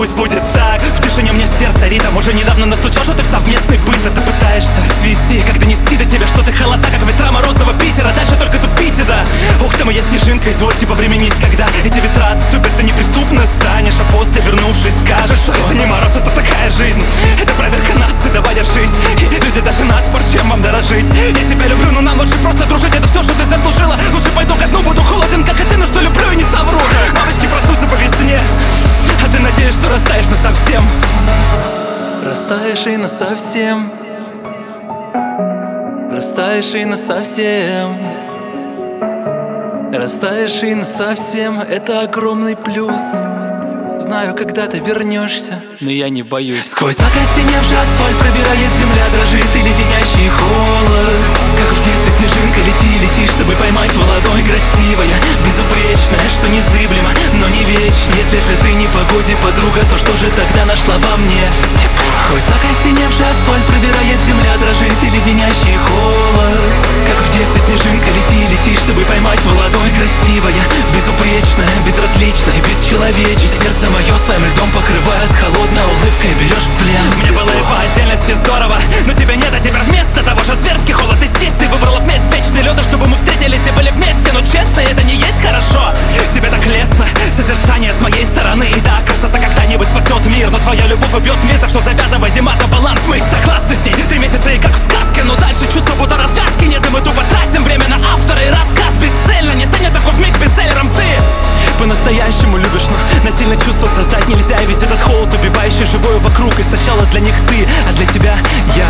пусть будет так. В тишине мне сердце ритм уже недавно настучал, что ты в совместный быт это пытаешься свести, как донести до тебя, что ты холода, как ветра морозного Питера. Дальше только тупите, да. Ух ты, моя снежинка, извольте повременить, когда эти ветра отступят, ты неприступно станешь, а после, вернувшись, скажешь, что это не мороз, это такая жизнь. Это проверка нас, ты давай держись. И люди даже на спор, чем вам дорожить. Я тебя люблю, но нам лучше просто дружить. Это все, что ты заслужила. Лучше пойду ко дну, буду холоден, как и ты, но что люблю и не совру. Бабочки проснутся по весне, а ты надеешь, что растаешь насовсем. Растаешь и насовсем. Растаешь и насовсем. Растаешь и насовсем. Это огромный плюс. Знаю, когда ты вернешься, но я не боюсь. Сквозь окостеневший асфальт пробирает земля, дрожит и леденящий холод. Как в детстве снежинка, лети, лети, чтобы поймать в ладонь. Красивая, безупречная, что незыблемо, но не вечно. Если же ты не в погоде, подруга, то что же тогда нашла во мне? Сквозь окостеневший асфальт пробирает земля, дрожит и леденящий холод. Как в детстве снежинка, лети, лети, чтобы поймать в ладонь. Красивая, безупречная, безразличная, бесчеловечная. Сердце мое своим льдом покрывая, с холодной улыбкой берешь в плен. Мне было и по отдельности здорово, но тебя нет, а теперь вместо того же зверский холод. И здесь ты выбрала вместе вечный лед, чтобы мы встретились и были вместе. Но честно, это не есть хорошо. Тебе так лестно, созерцание с моей стороны. И да, красота когда-нибудь спасет мир, но твоя любовь убьет мир. Так что завязывай, зима, за баланс, мы согласны с ней. 3 месяца и как в сказке, но дальше чувство будто развязки нет. И мы тупо тратим время на автора и рассказ бесцельно. Не станет такой вмиг бестселлером ты. По-настоящему любишь, но насильно чувство создать нельзя. И весь этот холод, убивающий живое вокруг, источала для них ты, а для тебя я.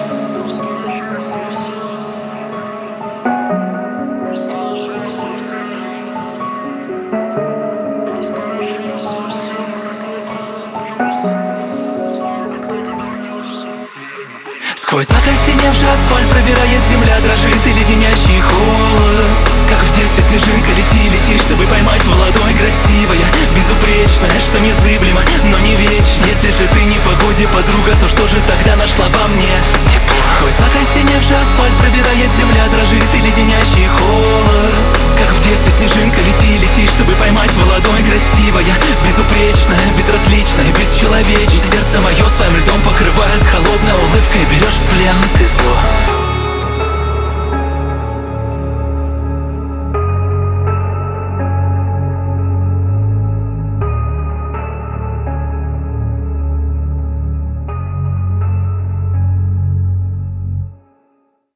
Сквозь окостеневший асфальт пробирает земля, дрожит и леденящий холод. Как в детстве снежинка, лети, лети, чтобы поймать в ладонь. Красивая, безупречная, что незыблемо, но не вечно. Если же ты не в погоде, подруга, то что же тогда нашла во мне? Сквозь окостеневший асфальт пробирает земля, дрожит и леденящий холод. Как в детстве снежинка, лети, лети, чтобы поймать в ладонь. Красивая, безупречная, безразличная, бесчеловечная. Сердце мое своим льдом покрывая, с холодной улыбкой берешь в плен. Ты зло.